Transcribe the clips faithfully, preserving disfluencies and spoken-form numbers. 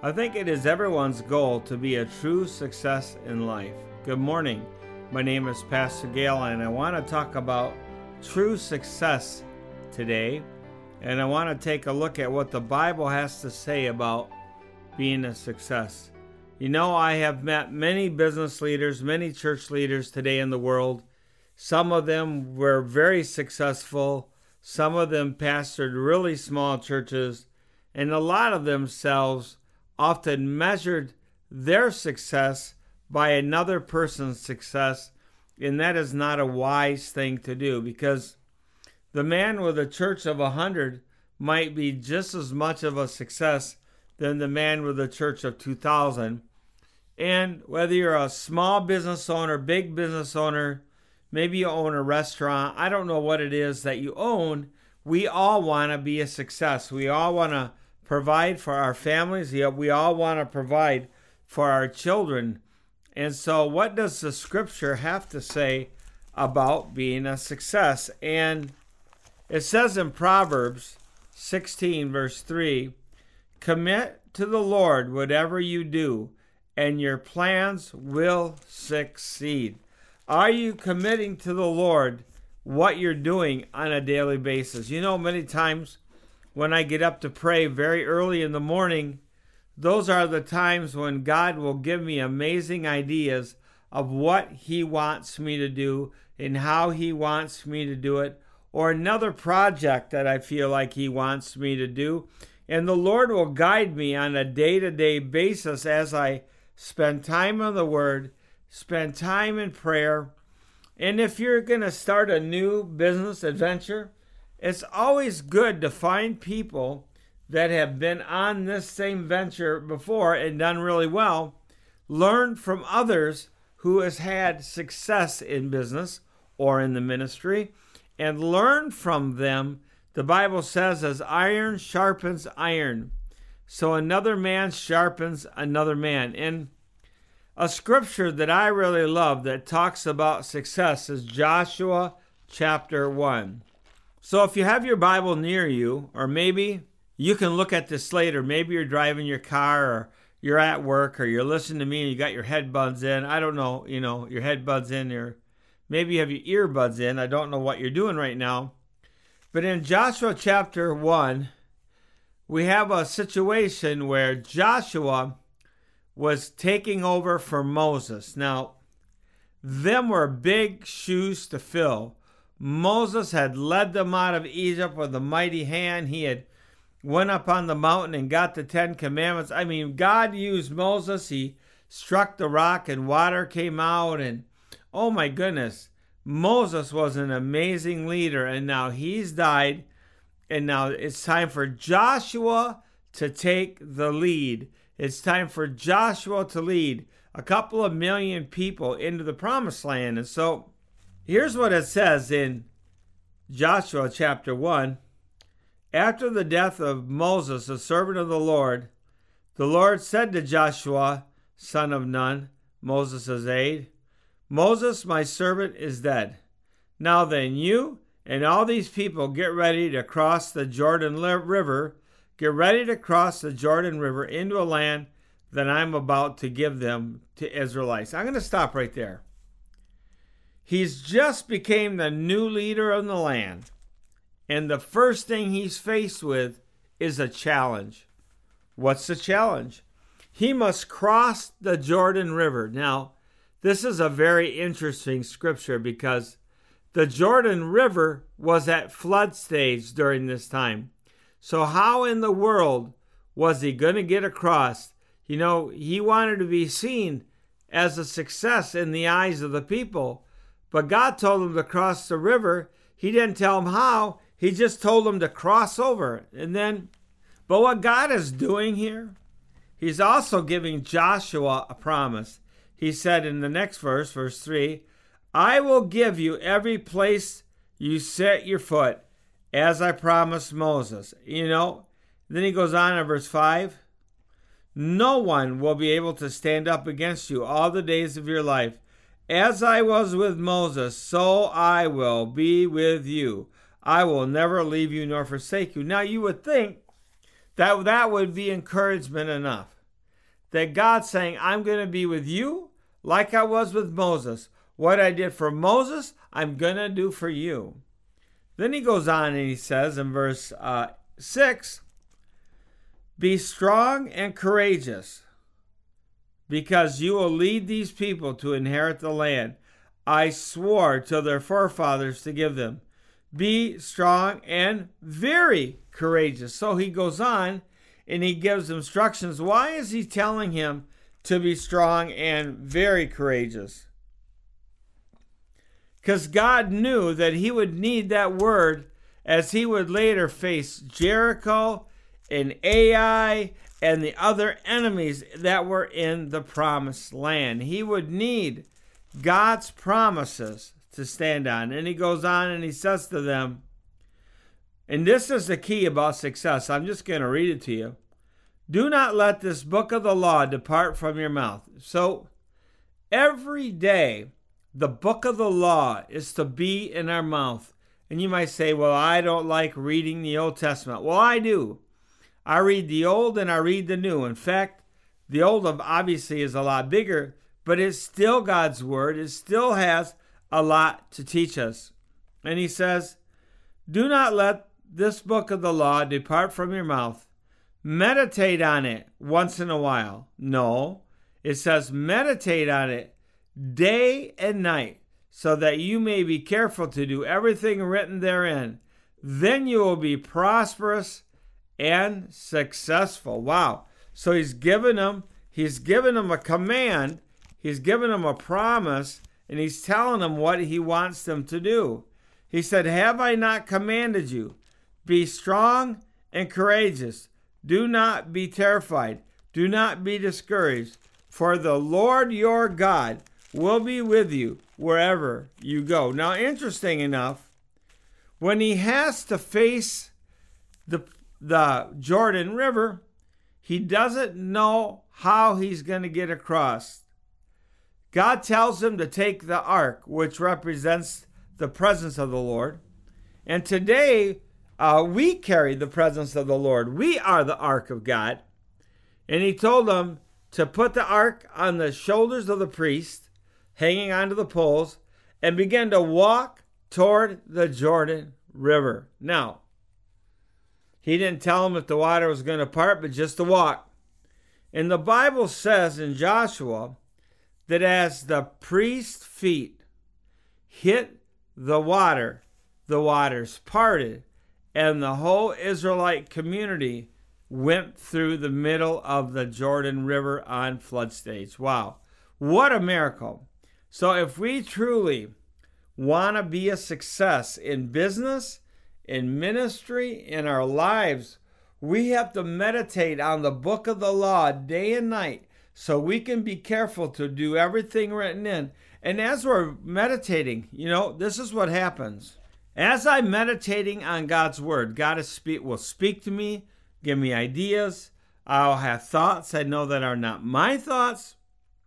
I think it is everyone's goal to be a true success in life. Good morning. My name is Pastor Gail, and I want to talk about true success today. And I want to take a look at what the Bible has to say about being a success. You know, I have met many business leaders, many church leaders today in the world. Some of them were very successful. Some of them pastored really small churches. And a lot of themselves often measured their success by another person's success. And that is not a wise thing to do, because the man with a church of a hundred might be just as much of a success than the man with a church of two thousand. And whether you're a small business owner, big business owner, maybe you own a restaurant, I don't know what it is that you own, we all want to be a success. We all want to provide for our families. We all want to provide for our children. And so what does the scripture have to say about being a success? And it says in Proverbs sixteen, verse three, commit to the Lord whatever you do, and your plans will succeed. Are you committing to the Lord what you're doing on a daily basis? You know, many times when I get up to pray very early in the morning, those are the times when God will give me amazing ideas of what He wants me to do and how He wants me to do it, or another project that I feel like He wants me to do. And the Lord will guide me on a day-to-day basis as I spend time on the Word, spend time in prayer. And if you're going to start a new business adventure, it's always good to find people that have been on this same venture before and done really well. Learn from others who has had success in business or in the ministry, and learn from them. The Bible says, as iron sharpens iron, so another man sharpens another man. And a scripture that I really love that talks about success is Joshua chapter one. So if you have your Bible near you, or maybe you can look at this later, maybe you're driving your car, or you're at work, or you're listening to me and you got your headbuds in. I don't know, you know, your headbuds in, or maybe you have your earbuds in. I don't know what you're doing right now. But in Joshua chapter one, we have a situation where Joshua was taking over for Moses. Now, them were big shoes to fill. Moses had led them out of Egypt with a mighty hand. He had went up on the mountain and got the Ten Commandments. I mean, God used Moses. He struck the rock and water came out. And oh my goodness, Moses was an amazing leader. And now he's died. And now it's time for Joshua to take the lead. It's time for Joshua to lead a couple of million people into the promised land. And so here's what it says in Joshua chapter one. After the death of Moses, the servant of the Lord, the Lord said to Joshua, son of Nun, Moses' aide, Moses, my servant, is dead. Now then, you and all these people get ready to cross the Jordan River. Get ready to cross the Jordan River into a land that I'm about to give them to Israelites. I'm going to stop right there. He's just became the new leader of the land. And the first thing he's faced with is a challenge. What's the challenge? He must cross the Jordan River. Now, this is a very interesting scripture because the Jordan River was at flood stage during this time. So how in the world was he going to get across? You know, he wanted to be seen as a success in the eyes of the people. But God told him to cross the river. He didn't tell him how. He just told him to cross over. And then, but what God is doing here, He's also giving Joshua a promise. He said in the next verse, verse three, I will give you every place you set your foot, as I promised Moses. You know, then he goes on in verse five. No one will be able to stand up against you all the days of your life. As I was with Moses, so I will be with you. I will never leave you nor forsake you. Now you would think that that would be encouragement enough. that God's saying, I'm going to be with you like I was with Moses. What I did for Moses, I'm going to do for you. Then he goes on and he says in verse uh, six, be strong and courageous, because you will lead these people to inherit the land I swore to their forefathers to give them. Be strong and very courageous. So he goes on and he gives instructions. Why is he telling him to be strong and very courageous? Because God knew that he would need that word as he would later face Jericho and Ai and the other enemies that were in the promised land. He would need God's promises to stand on. And he goes on and he says to them, and this is the key about success. I'm just going to read it to you. Do not let this book of the law depart from your mouth. So every day, the book of the law is to be in our mouth. And you might say, well, I don't like reading the Old Testament. Well, I do. I read the Old and I read the New. In fact, the Old obviously is a lot bigger, but it's still God's Word. It still has a lot to teach us. And he says, do not let this book of the law depart from your mouth. Meditate on it once in a while. No, it says meditate on it day and night, so that you may be careful to do everything written therein. Then you will be prosperous and successful. Wow. So he's given them, he's given them a command, he's given them a promise, and he's telling them what he wants them to do. He said, have I not commanded you? Be strong and courageous. Do not be terrified. Do not be discouraged. For the Lord your God will be with you wherever you go. Now, interesting enough, when he has to face the, the Jordan River, he doesn't know how he's going to get across. God tells him to take the ark, which represents the presence of the Lord. And today, uh, we carry the presence of the Lord. We are the ark of God. And he told them to put the ark on the shoulders of the priest, hanging onto the poles, and begin to walk toward the Jordan River. Now, he didn't tell them if the water was going to part, but just to walk. And the Bible says in Joshua that as the priest's feet hit the water, the waters parted, and the whole Israelite community went through the middle of the Jordan River on flood stage. Wow, what a miracle. So if we truly want to be a success in business, in ministry, in our lives, we have to meditate on the book of the law day and night so we can be careful to do everything written in. And as we're meditating, you know, this is what happens. As I'm meditating on God's word, God is speak, will speak to me, give me ideas. I'll have thoughts I know that are not my thoughts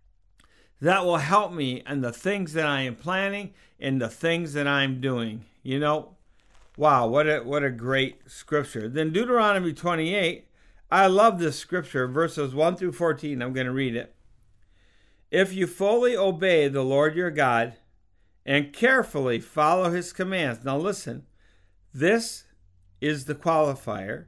that will help me in the things that I am planning and the things that I'm doing. You know, wow, what a what a great scripture. Then Deuteronomy twenty-eight, I love this scripture, verses one through fourteen. I'm going to read it. If you fully obey the Lord your God and carefully follow his commands. Now listen, this is the qualifier.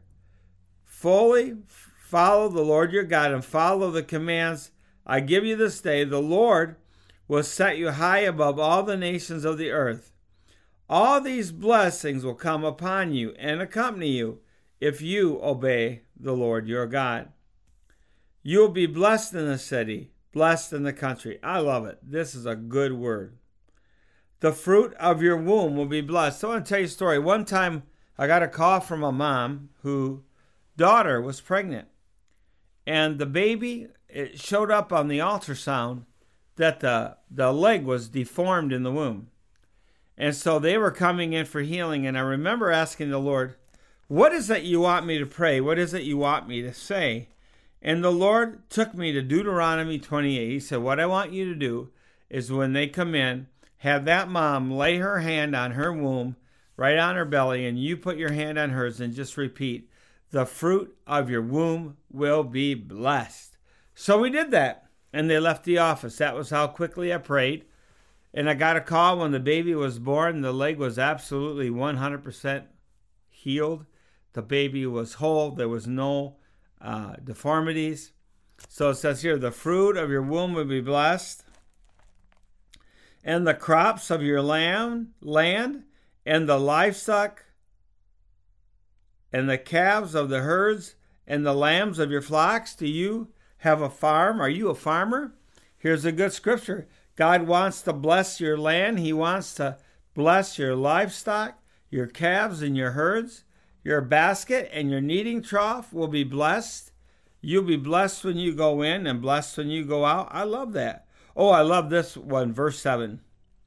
Fully follow the Lord your God and follow the commands I give you this day. The Lord will set you high above all the nations of the earth. All these blessings will come upon you and accompany you if you obey the Lord your God. You will be blessed in the city, blessed in the country. I love it. This is a good word. The fruit of your womb will be blessed. So I want to tell you a story. One time I got a call from a mom whose daughter was pregnant. And the baby, it showed up on the ultrasound that the, the leg was deformed in the womb. And so they were coming in for healing. And I remember asking the Lord, what is it you want me to pray? What is it you want me to say? And the Lord took me to Deuteronomy twenty-eight. He said, what I want you to do is when they come in, have that mom lay her hand on her womb, right on her belly, and you put your hand on hers and just repeat, the fruit of your womb will be blessed. So we did that, and they left the office. That was how quickly I prayed. And I got a call when the baby was born. The leg was absolutely one hundred percent healed. The baby was whole. There was no uh, deformities. So it says here, the fruit of your womb will be blessed, and the crops of your land, land, and the livestock, and the calves of the herds, and the lambs of your flocks. Do you have a farm? Are you a farmer? Here's a good scripture. God wants to bless your land. He wants to bless your livestock, your calves, and your herds. Your basket and your kneading trough will be blessed. You'll be blessed when you go in and blessed when you go out. I love that. Oh, I love this one, verse seven.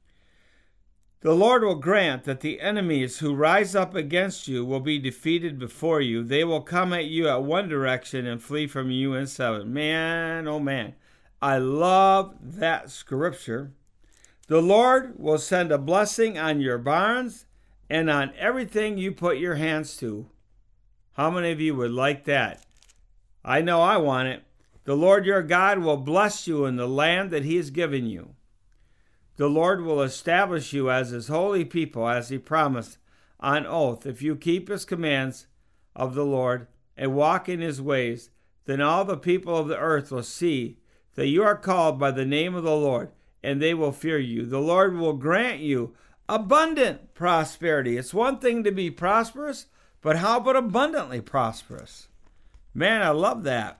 The Lord will grant that the enemies who rise up against you will be defeated before you. They will come at you at one direction and flee from you in seven. Man, oh man, I love that scripture. The Lord will send a blessing on your barns and on everything you put your hands to. How many of you would like that? I know I want it. The Lord your God will bless you in the land that he has given you. The Lord will establish you as his holy people, as he promised on oath. If you keep his commands of the Lord and walk in his ways, then all the people of the earth will see that you are called by the name of the Lord, and they will fear you. The Lord will grant you abundant prosperity. It's one thing to be prosperous, but how about abundantly prosperous? Man, I love that.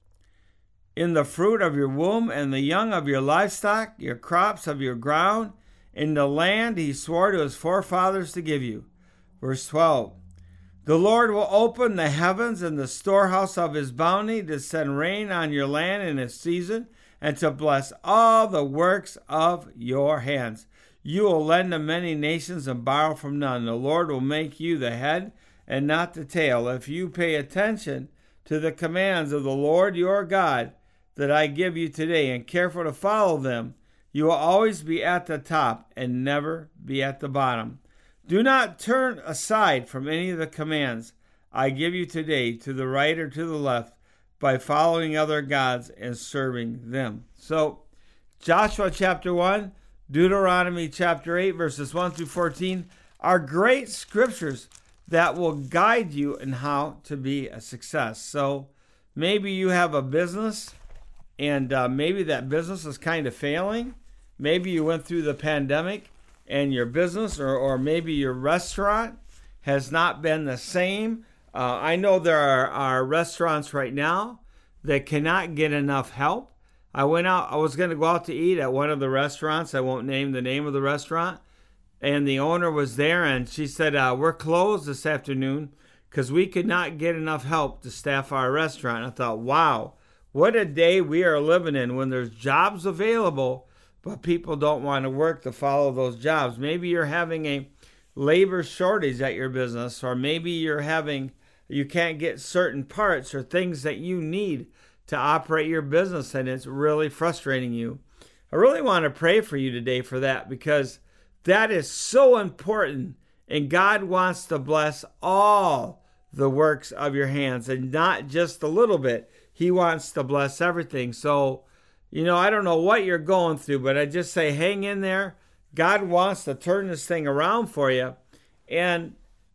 In the fruit of your womb and the young of your livestock, your crops of your ground, in the land he swore to his forefathers to give you. Verse twelve. The Lord will open the heavens and the storehouse of his bounty to send rain on your land in its season and to bless all the works of your hands. You will lend to many nations and borrow from none. The Lord will make you the head and not the tail. If you pay attention to the commands of the Lord your God that I give you today and careful to follow them, you will always be at the top and never be at the bottom. Do not turn aside from any of the commands I give you today to the right or to the left by following other gods and serving them. So, Joshua chapter one, Deuteronomy chapter eight, verses one through fourteen are great scriptures that will guide you in how to be a success. So maybe you have a business and uh, maybe that business is kind of failing. Maybe you went through the pandemic and your business or, or maybe your restaurant has not been the same. Uh, I know there are, are restaurants right now that cannot get enough help. I went out, I was going to go out to eat at one of the restaurants. I won't name the name of the restaurant. And the owner was there and she said, uh, we're closed this afternoon because we could not get enough help to staff our restaurant. I thought, wow, what a day we are living in when there's jobs available, but people don't want to work to follow those jobs. Maybe you're having a labor shortage at your business, or maybe you're having, you can't get certain parts or things that you need to operate your business, and it's really frustrating you. I really want to pray for you today for that, because that is so important, and God wants to bless all the works of your hands and not just a little bit. He wants to bless everything. So, you know, I don't know what you're going through, but I just say hang in there. God wants to turn this thing around for you. And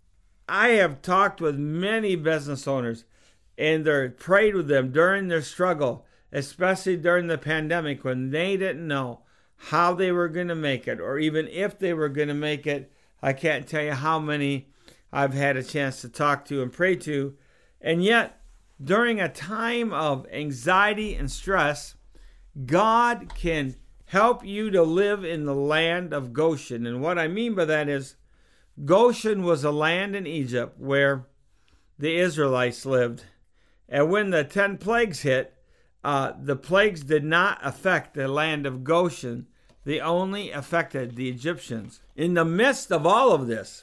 I have talked with many business owners, and they're prayed with them during their struggle, especially during the pandemic when they didn't know how they were going to make it, or even if they were going to make it. I can't tell you how many I've had a chance to talk to and pray to. And yet, during a time of anxiety and stress, God can help you to live in the land of Goshen. And what I mean by that is, Goshen was a land in Egypt where the Israelites lived. And when the ten plagues hit, uh, the plagues did not affect the land of Goshen. They only affected the Egyptians. In the midst of all of this,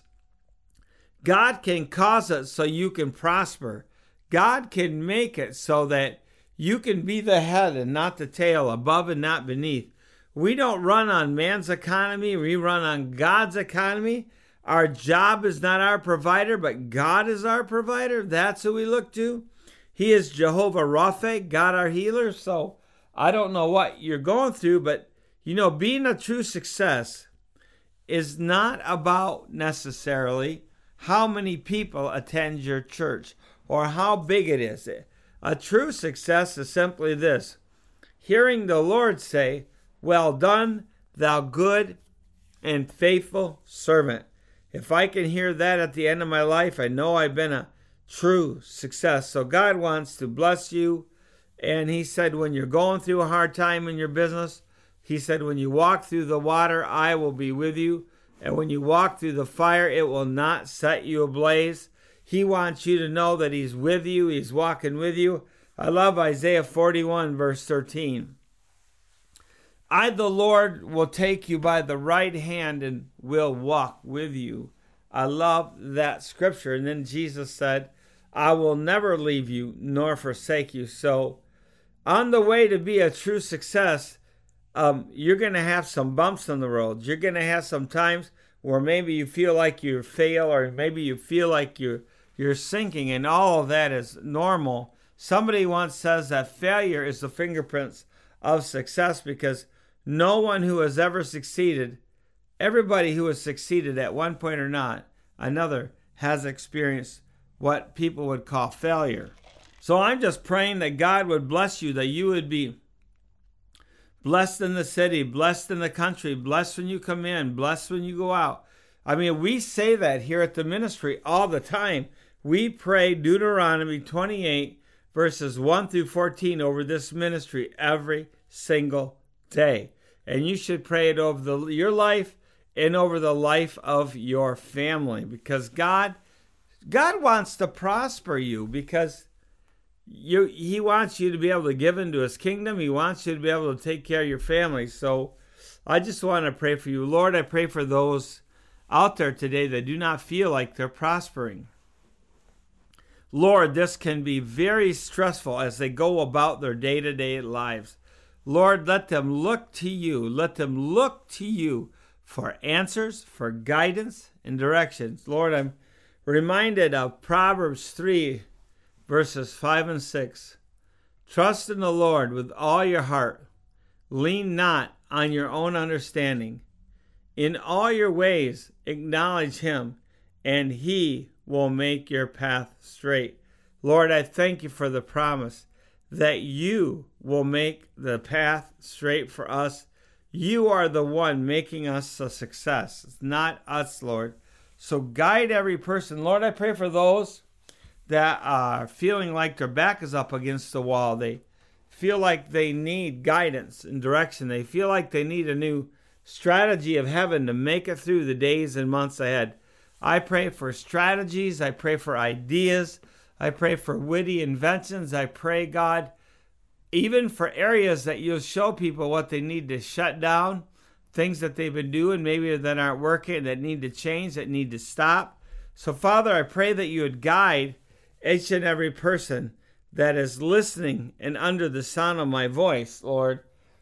God can cause it so you can prosper. God can make it so that you can be the head and not the tail, above and not beneath. We don't run on man's economy. We run on God's economy. Our job is not our provider, but God is our provider. That's who we look to. He is Jehovah Rapha, God our healer. So I don't know what you're going through, but you know, being a true success is not about necessarily how many people attend your church or how big it is. A true success is simply this: hearing the Lord say, "Well done, thou good and faithful servant." If I can hear that at the end of my life, I know I've been a true success. So God wants to bless you. And he said, when you're going through a hard time in your business, he said, when you walk through the water, I will be with you. And when you walk through the fire, it will not set you ablaze. He wants you to know that he's with you. He's walking with you. I love Isaiah forty-one, verse thirteen. I, the Lord, will take you by the right hand and will walk with you. I love that scripture. And then Jesus said, I will never leave you nor forsake you. So on the way to be a true success, um, you're going to have some bumps in the road. You're going to have some times where maybe you feel like you fail, or maybe you feel like you're, you're sinking, and all of that is normal. Somebody once says that failure is the fingerprints of success, because no one who has ever succeeded, everybody who has succeeded at one point or not, another has experienced what people would call failure. So I'm just praying that God would bless you, that you would be blessed in the city, blessed in the country, blessed when you come in, blessed when you go out. I mean, we say that here at the ministry all the time. We pray Deuteronomy twenty-eight, verses one through fourteen over this ministry every single day. And you should pray it over the, your life and over the life of your family, because God, God wants to prosper you, because you, he wants you to be able to give into his kingdom. He wants you to be able to take care of your family. So I just want to pray for you. Lord, I pray for those out there today that do not feel like they're prospering. Lord, this can be very stressful as they go about their day-to-day lives. Lord, let them look to you. Let them look to you for answers, for guidance, and directions. Lord, I'm reminded of Proverbs three, verses five and six. Trust in the Lord with all your heart. Lean not on your own understanding. In all your ways acknowledge him, and he will make your path straight. Lord, I thank you for the promise that you will make the path straight for us. You are the one making us a success. It's not us, Lord. So guide every person. Lord, I pray for those that are feeling like their back is up against the wall. They feel like they need guidance and direction. They feel like they need a new strategy of heaven to make it through the days and months ahead. I pray for strategies. I pray for ideas. I pray for witty inventions. I pray, God, even for areas that you'll show people what they need to shut down, things that they've been doing maybe that aren't working, that need to change, that need to stop. So, Father, I pray that you would guide each and every person that is listening and under the sound of my voice, Lord.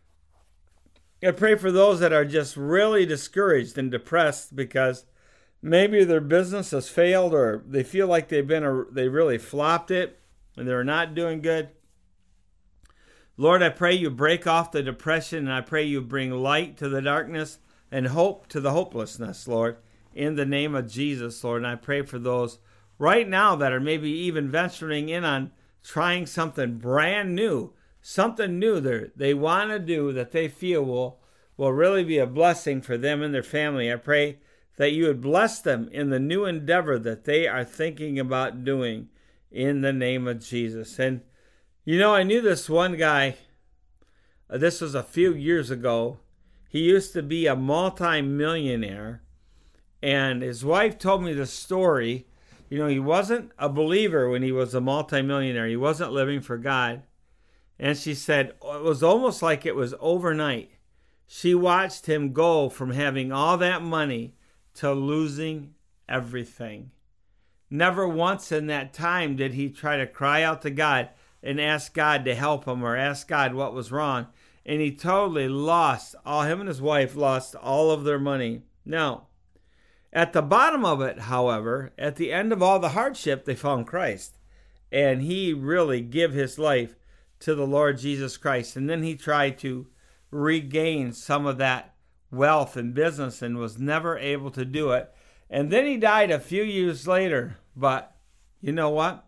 I pray for those that are just really discouraged and depressed because maybe their business has failed, or they feel like they've been a, they really flopped it and they're not doing good. Lord, I pray you break off the depression, and I pray you bring light to the darkness and hope to the hopelessness, Lord, in the name of Jesus, Lord. And I pray for those right now that are maybe even venturing in on trying something brand new, something new that they want to do that they feel will, will really be a blessing for them and their family. I pray that you would bless them in the new endeavor that they are thinking about doing in the name of Jesus. And, you know, I knew this one guy, uh, this was a few years ago. He used to be a multi-millionaire, and his wife told me the story. You know, he wasn't a believer when he was a multi-millionaire. He wasn't living for God. And she said it was almost like it was overnight. She watched him go from having all that money to losing everything. Never once in that time did he try to cry out to God and ask God to help him or ask God what was wrong. And he totally lost, all him and his wife lost all of their money. Now, at the bottom of it, however, at the end of all the hardship, they found Christ. and he really gave his life to the Lord Jesus Christ. And then he tried to regain some of that wealth and business and was never able to do it. And then he died a few years later. But you know what?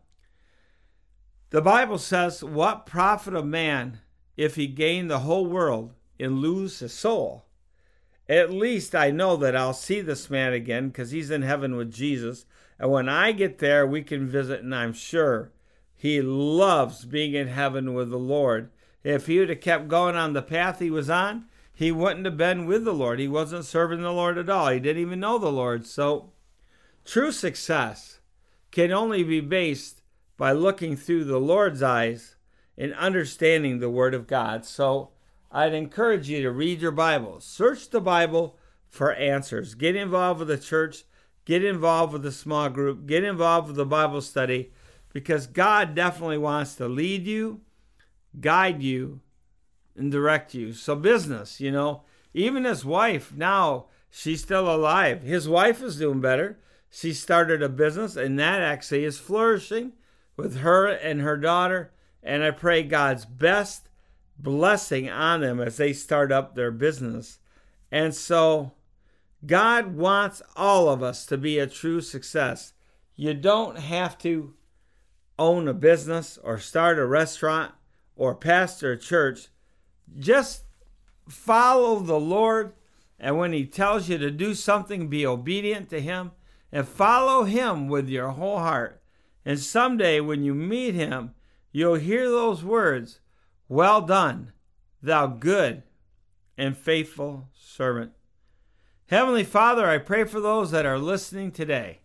The Bible says, what profit a man if he gain the whole world and lose his soul? At least I know that I'll see this man again because he's in heaven with Jesus. And when I get there, we can visit, and I'm sure he loves being in heaven with the Lord. If he would have kept going on the path he was on, he wouldn't have been with the Lord. He wasn't serving the Lord at all. He didn't even know the Lord. So true success can only be based by looking through the Lord's eyes and understanding the Word of God. So I'd encourage you to read your Bible. Search the Bible for answers. Get involved with the church. Get involved with the small group. Get involved with the Bible study, because God definitely wants to lead you, guide you, and direct you. So business, you know, even his wife, now she's still alive. His wife is doing better. She started a business, and that actually is flourishing with her and her daughter. And I pray God's best blessing on them as they start up their business. And so God wants all of us to be a true success. You don't have to own a business or start a restaurant or pastor a church. Just follow the Lord, and when he tells you to do something, be obedient to him and follow him with your whole heart. And someday when you meet him, you'll hear those words, "Well done, thou good and faithful servant." Heavenly Father, I pray for those that are listening today.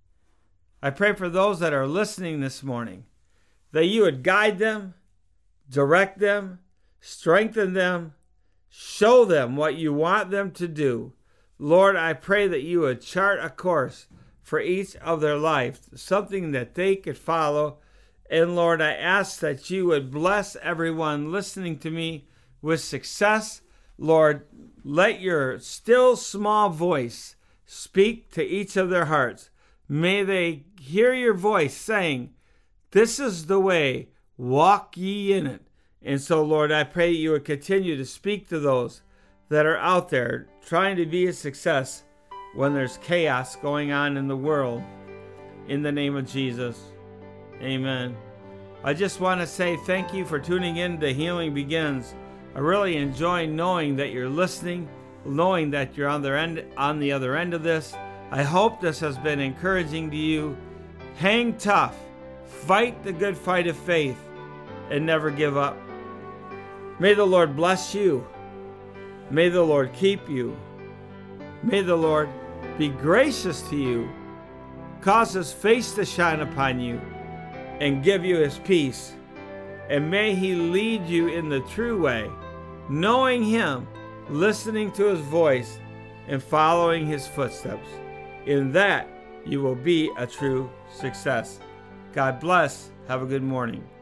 I pray for those that are listening this morning, that you would guide them, direct them, strengthen them, show them what you want them to do. Lord, I pray that you would chart a course for each of their lives, something that they could follow. And Lord, I ask that you would bless everyone listening to me with success. Lord, let your still small voice speak to each of their hearts. May they hear your voice saying, "This is the way, walk ye in it." And so, Lord, I pray you would continue to speak to those that are out there trying to be a success when there's chaos going on in the world. In the name of Jesus, amen. I just want to say thank you for tuning in to Healing Begins. I really enjoy knowing that you're listening, knowing that you're on the end, on the other end of this. I hope this has been encouraging to you. Hang tough, fight the good fight of faith, and never give up. May the Lord bless you. May the Lord keep you. May the Lord be gracious to you, cause his face to shine upon you, and give you his peace. And may he lead you in the true way, knowing him, listening to his voice, and following his footsteps. In that, you will be a true success. God bless. Have a good morning.